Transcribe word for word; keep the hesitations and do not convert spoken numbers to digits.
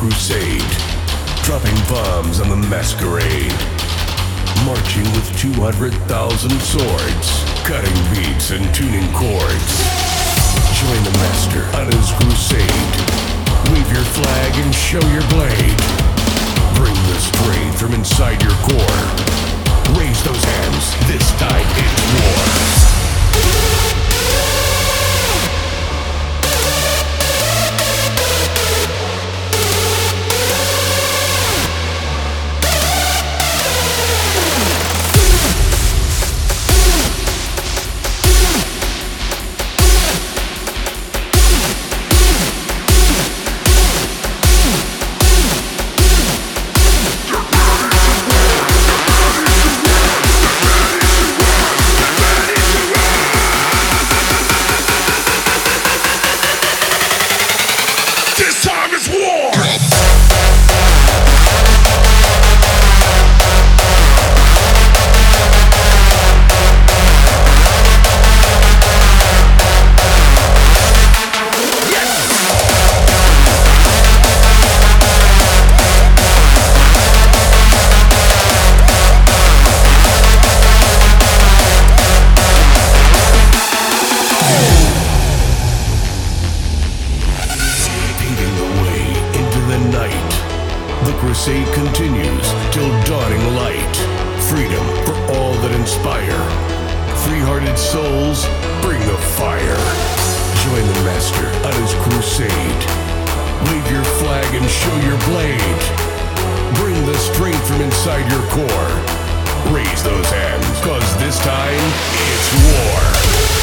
crusade, dropping bombs on the masquerade, marching with two hundred thousand swords, cutting beats and tuning chords. Join the master on his crusade. Wave your flag and show your blade. Bring the strength from inside your core. Raise those hands, this time it's war. This time is war! The crusade continues till dawning light. Freedom for all that inspire. Free-hearted souls, bring the fire. Join the master on his crusade. Wave your flag and show your blade. Bring the strength from inside your core. Raise those hands, cause this time it's war.